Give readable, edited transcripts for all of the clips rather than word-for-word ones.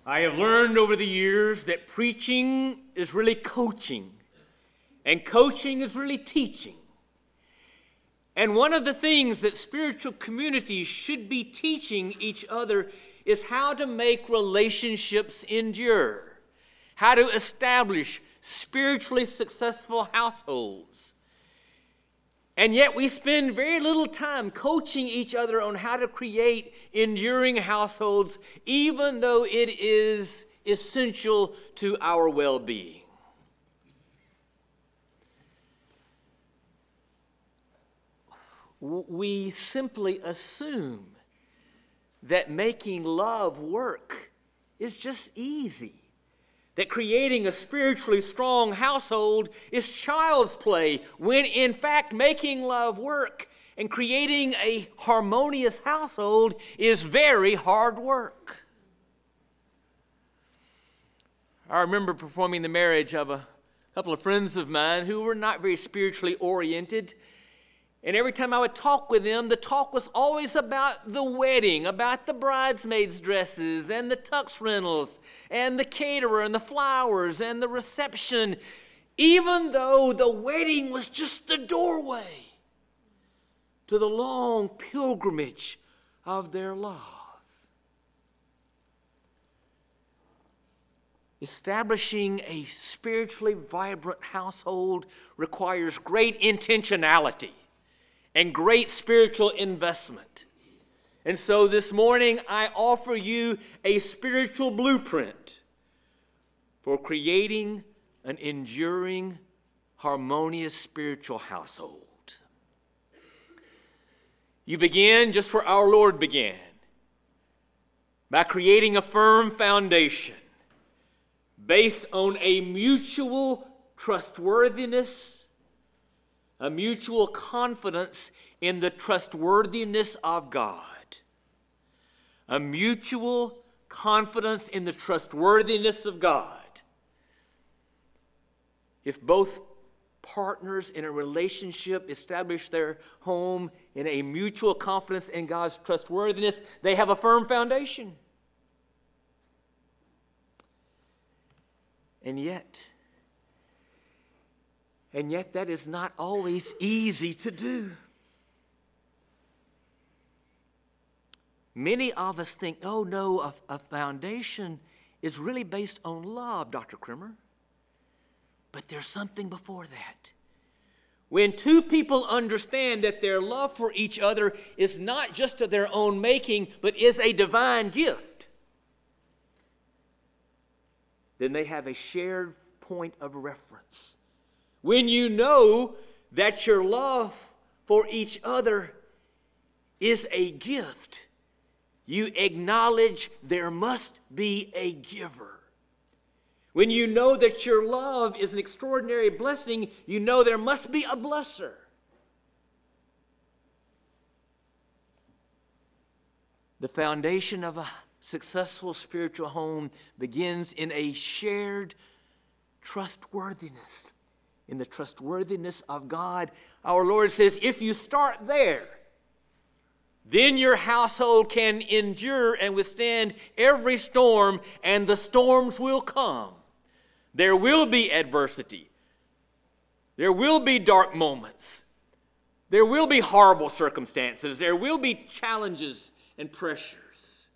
I have learned over the years that preaching is really coaching, and coaching is really teaching. And one of the things that spiritual communities should be teaching each other is how to make relationships endure, how to establish spiritually successful households. And yet we spend very little time coaching each other on how to create enduring households, even though it is essential to our well-being. We simply assume that making love work is just easy, that creating a spiritually strong household is child's play, when in fact making love work and creating a harmonious household is very hard work. I remember performing the marriage of a couple of friends of mine who were not very spiritually oriented. And every time I would talk with them, the talk was always about the wedding, about the bridesmaids' dresses and the tux rentals and the caterer and the flowers and the reception, even though the wedding was just the doorway to the long pilgrimage of their love. Establishing a spiritually vibrant household requires great intentionality and great spiritual investment. And so this morning, I offer you a spiritual blueprint for creating an enduring, harmonious spiritual household. You begin just where our Lord began, by creating a firm foundation based on a mutual trustworthiness, a mutual confidence in the trustworthiness of God. A mutual confidence in the trustworthiness of God. If both partners in a relationship establish their home in a mutual confidence in God's trustworthiness, they have a firm foundation. And yet that is not always easy to do. Many of us think, oh no, a foundation is really based on love, Dr. Krimmer. But there's something before that. When two people understand that their love for each other is not just of their own making, but is a divine gift, then they have a shared point of reference. When you know that your love for each other is a gift, you acknowledge there must be a giver. When you know that your love is an extraordinary blessing, you know there must be a blesser. The foundation of a successful spiritual home begins in a shared trustworthiness. In the trustworthiness of God, our Lord says, if you start there, then your household can endure and withstand every storm, and the storms will come. There will be adversity. There will be dark moments. There will be horrible circumstances. There will be challenges and pressures.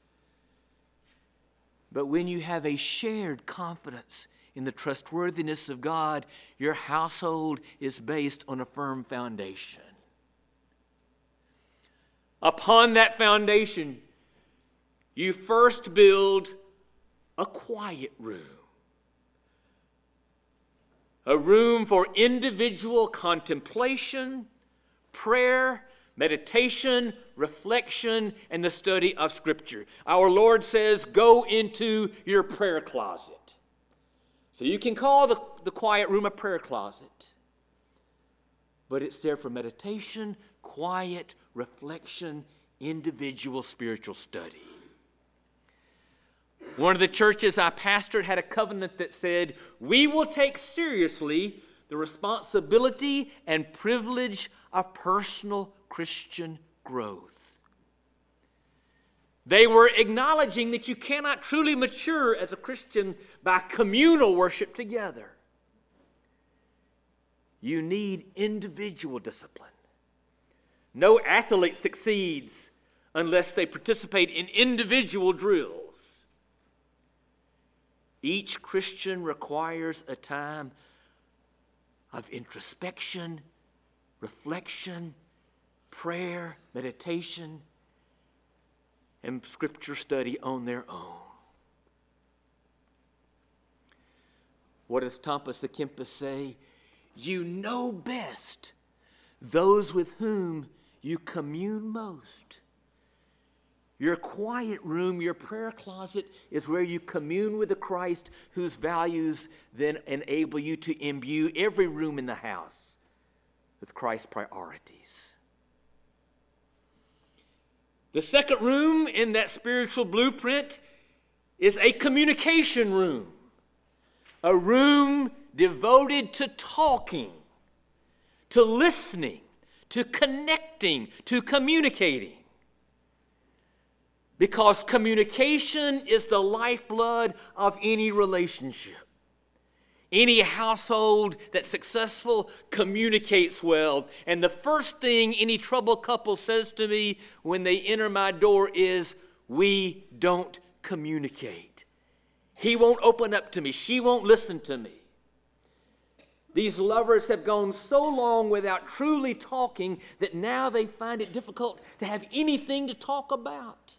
But when you have a shared confidence in the trustworthiness of God, your household is based on a firm foundation. Upon that foundation, you first build a quiet room. A room for individual contemplation, prayer, meditation, reflection, and the study of Scripture. Our Lord says, go into your prayer closet. So you can call the quiet room a prayer closet. But it's there for meditation, quiet, reflection, individual spiritual study. One of the churches I pastored had a covenant that said, we will take seriously the responsibility and privilege of personal Christian growth. They were acknowledging that you cannot truly mature as a Christian by communal worship together. You need individual discipline. No athlete succeeds unless they participate in individual drills. Each Christian requires a time of introspection, reflection, prayer, meditation, and scripture study on their own. What does Thomas à Kempis say? You know best those with whom you commune most. Your quiet room, your prayer closet is where you commune with the Christ whose values then enable you to imbue every room in the house with Christ's priorities. The second room in that spiritual blueprint is a communication room, a room devoted to talking, to listening, to connecting, to communicating. Because communication is the lifeblood of any relationship. Any household that's successful communicates well. And the first thing any troubled couple says to me when they enter my door is, we don't communicate. He won't open up to me. She won't listen to me. These lovers have gone so long without truly talking that now they find it difficult to have anything to talk about.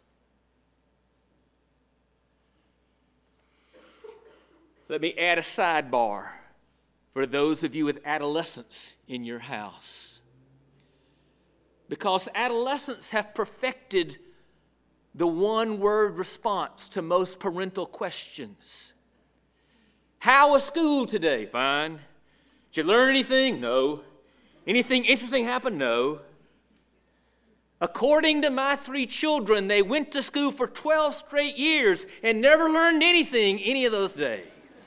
Let me add a sidebar for those of you with adolescents in your house. Because adolescents have perfected the one-word response to most parental questions. How was school today? Fine. Did you learn anything? No. Anything interesting happen? No. According to my 3 children, they went to school for 12 straight years and never learned anything any of those days.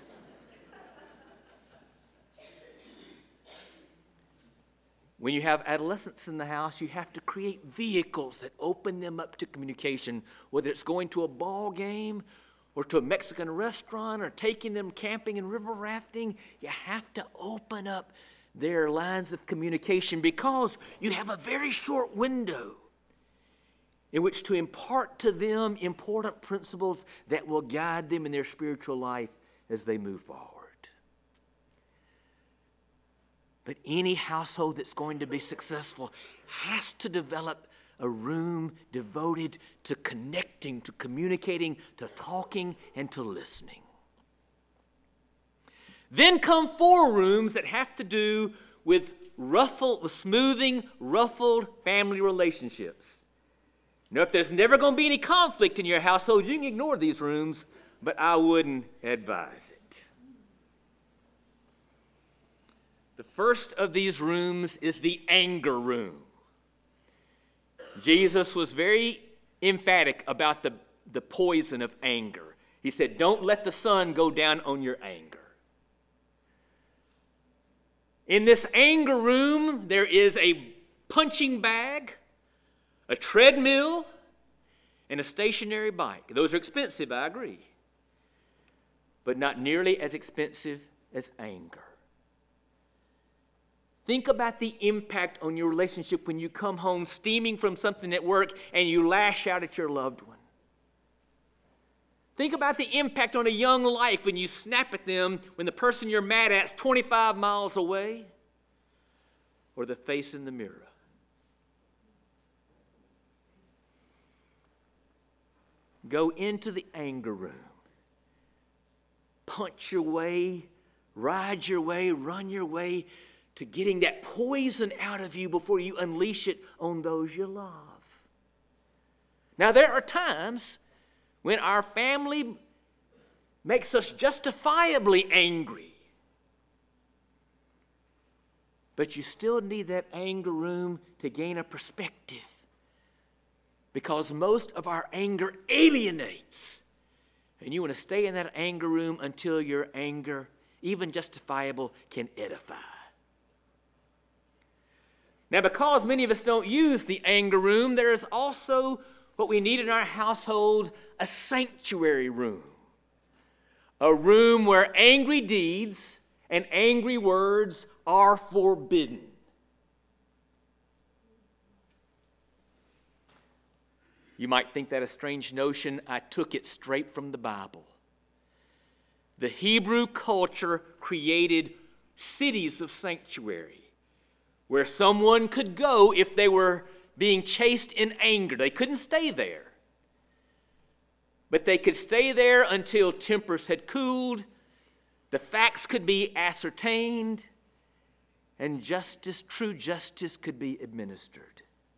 When you have adolescents in the house, you have to create vehicles that open them up to communication, whether it's going to a ball game or to a Mexican restaurant or taking them camping and river rafting. You have to open up their lines of communication because you have a very short window in which to impart to them important principles that will guide them in their spiritual life as they move forward. But any household that's going to be successful has to develop a room devoted to connecting, to communicating, to talking, and to listening. Then come 4 rooms that have to do with smoothing ruffled family relationships. Now, if there's never going to be any conflict in your household, you can ignore these rooms, but I wouldn't advise it. The first of these rooms is the anger room. Jesus was very emphatic about the poison of anger. He said, don't let the sun go down on your anger. In this anger room, there is a punching bag, a treadmill, and a stationary bike. Those are expensive, I agree, but not nearly as expensive as anger. Think about the impact on your relationship when you come home steaming from something at work and you lash out at your loved one. Think about the impact on a young life when you snap at them when the person you're mad at is 25 miles away, or the face in the mirror. Go into the anger room. Punch your way, ride your way, run your way to getting that poison out of you before you unleash it on those you love. Now, there are times when our family makes us justifiably angry. But you still need that anger room to gain a perspective. Because most of our anger alienates. And you want to stay in that anger room until your anger, even justifiable, can edify. Now, because many of us don't use the anger room, there is also what we need in our household, a sanctuary room. A room where angry deeds and angry words are forbidden. You might think that a strange notion. I took it straight from the Bible. The Hebrew culture created cities of sanctuary where someone could go if they were being chased in anger. They couldn't stay there. But they could stay there until tempers had cooled, the facts could be ascertained, and justice, true justice, could be administered.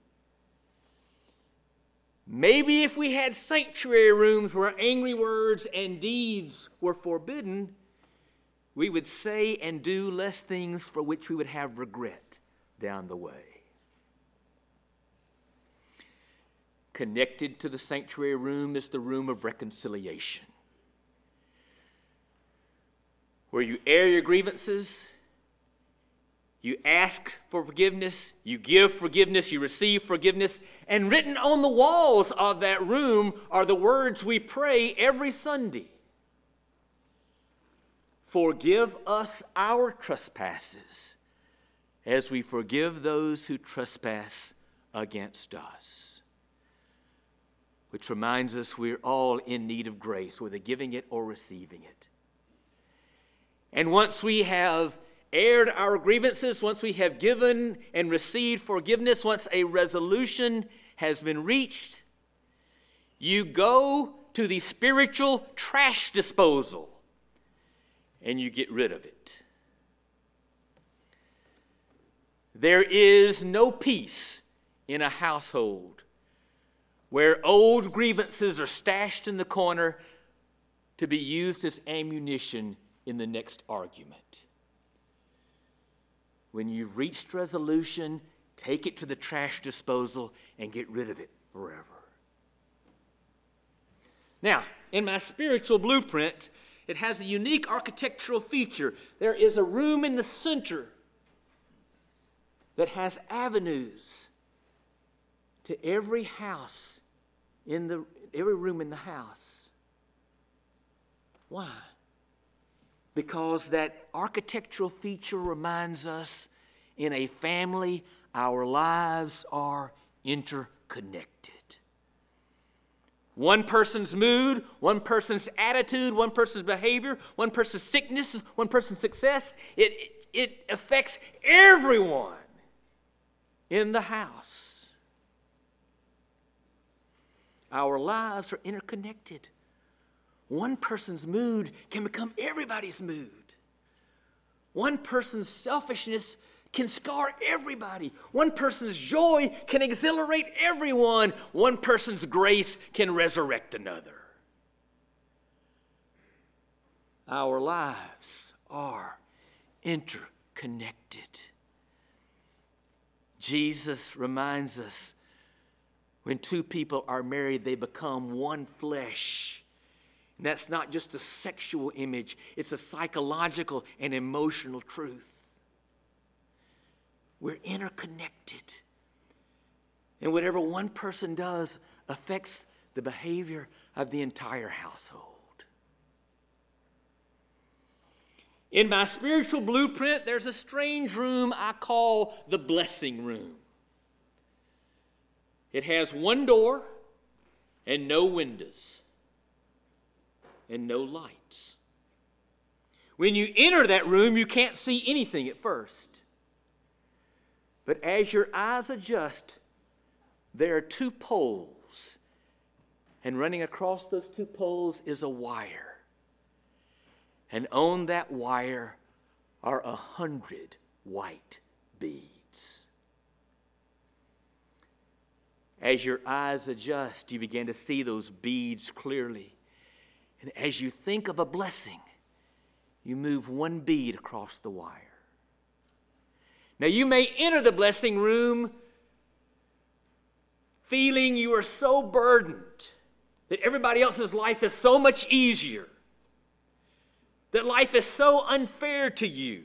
Maybe if we had sanctuary rooms where angry words and deeds were forbidden, we would say and do less things for which we would have regret down the way. Connected to the sanctuary room is the room of reconciliation, where you air your grievances, you ask for forgiveness, you give forgiveness, you receive forgiveness, and written on the walls of that room are the words we pray every Sunday. Forgive us our trespasses as we forgive those who trespass against us. Which reminds us we're all in need of grace, whether giving it or receiving it. And once we have aired our grievances, once we have given and received forgiveness, once a resolution has been reached, you go to the spiritual trash disposal and you get rid of it. There is no peace in a household where old grievances are stashed in the corner to be used as ammunition in the next argument. When you've reached resolution, take it to the trash disposal and get rid of it forever. Now, in my spiritual blueprint, it has a unique architectural feature. There is a room in the center that has avenues to every house every room in the house. Why? Because that architectural feature reminds us in a family, our lives are interconnected. One person's mood, one person's attitude, one person's behavior, one person's sickness, one person's success, it affects everyone in the house. Our lives are interconnected. One person's mood can become everybody's mood. One person's selfishness can scar everybody. One person's joy can exhilarate everyone. One person's grace can resurrect another. Our lives are interconnected. Jesus reminds us when two people are married, they become one flesh. And that's not just a sexual image, it's a psychological and emotional truth. We're interconnected. And whatever one person does affects the behavior of the entire household. In my spiritual blueprint, there's a strange room I call the blessing room. It has one door and no windows and no lights. When you enter that room, you can't see anything at first. But as your eyes adjust, there are two poles, and running across those two poles is a wire. And on that wire are 100 white beads. As your eyes adjust, you begin to see those beads clearly. And as you think of a blessing, you move one bead across the wire. Now, you may enter the blessing room feeling you are so burdened that everybody else's life is so much easier, that life is so unfair to you.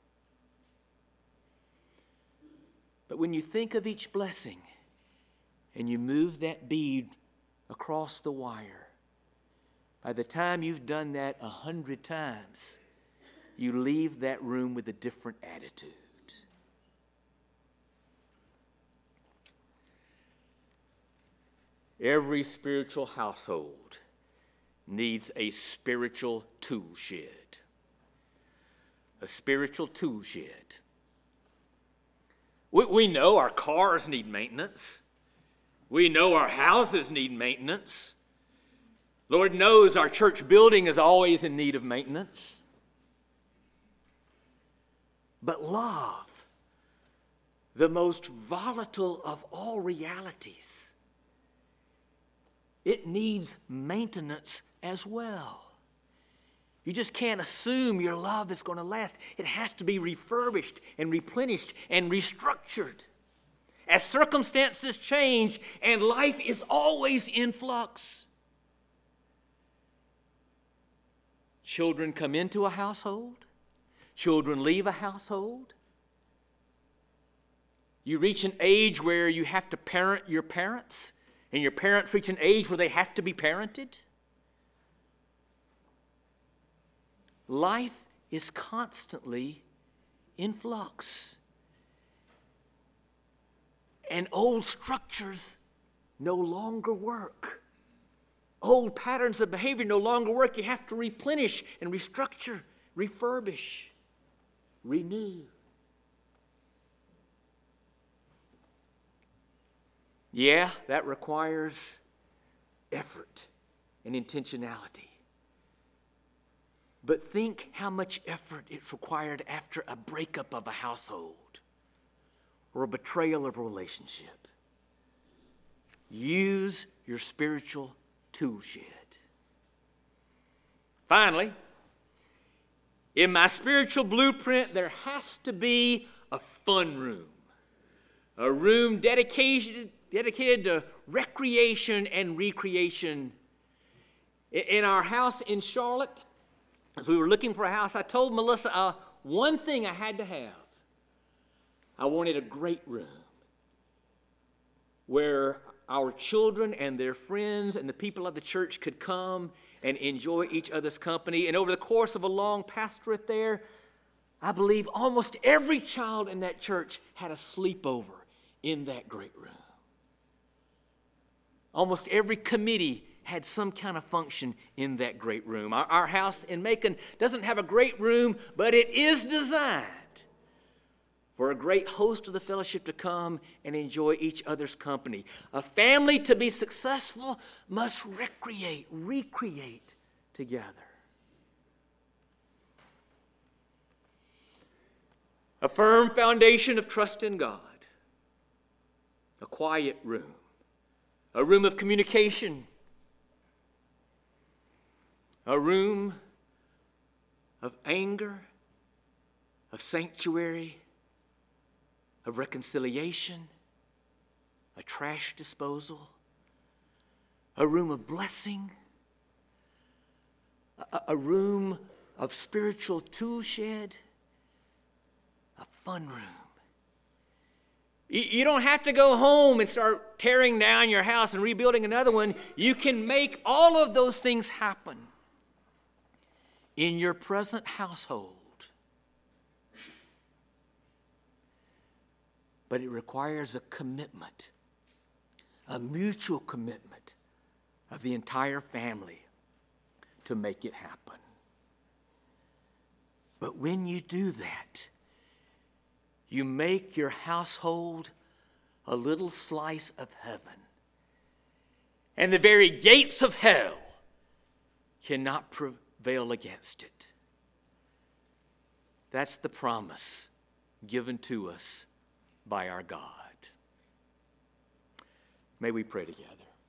But when you think of each blessing, and you move that bead across the wire. By the time you've done that 100 times, you leave that room with a different attitude. Every spiritual household needs a spiritual tool shed. A spiritual tool shed. We know our cars need maintenance. We know our houses need maintenance. Lord knows our church building is always in need of maintenance. But love, the most volatile of all realities, it needs maintenance as well. You just can't assume your love is going to last. It has to be refurbished and replenished and restructured. As circumstances change and life is always in flux. Children come into a household. Children leave a household. You reach an age where you have to parent your parents, and your parents reach an age where they have to be parented. Life is constantly in flux. And old structures no longer work. Old patterns of behavior no longer work. You have to replenish and restructure, refurbish, renew. Yeah, that requires effort and intentionality. But think how much effort it's required after a breakup of a household or a betrayal of a relationship. Use your spiritual tool shed. Finally, in my spiritual blueprint, there has to be a fun room. A room dedicated to recreation and recreation. In our house in Charlotte, as we were looking for a house, I told Melissa one thing I had to have. I wanted a great room where our children and their friends and the people of the church could come and enjoy each other's company. And over the course of a long pastorate there, I believe almost every child in that church had a sleepover in that great room. Almost every committee had some kind of function in that great room. Our house in Macon doesn't have a great room, but it is designed for a great host of the fellowship to come and enjoy each other's company. A family to be successful must recreate together. A firm foundation of trust in God. A quiet room. A room of communication. A room of anger, of sanctuary, of reconciliation, a trash disposal, a room of blessing, a room of spiritual tool shed, a fun room. You don't have to go home and start tearing down your house and rebuilding another one. You can make all of those things happen in your present household. But it requires a commitment, a mutual commitment of the entire family to make it happen. But when you do that, you make your household a little slice of heaven. And the very gates of hell cannot prevail against it. That's the promise given to us by our God. May we pray together.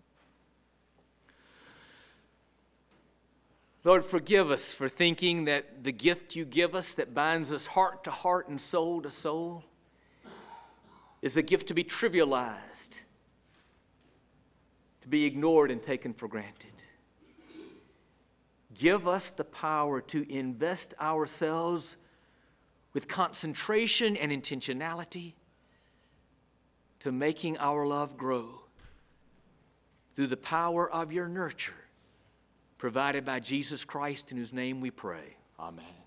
Lord, forgive us for thinking that the gift you give us that binds us heart to heart and soul to soul is a gift to be trivialized, to be ignored and taken for granted. Give us the power to invest ourselves with concentration and intentionality to making our love grow through the power of your nurture provided by Jesus Christ, in whose name we pray. Amen.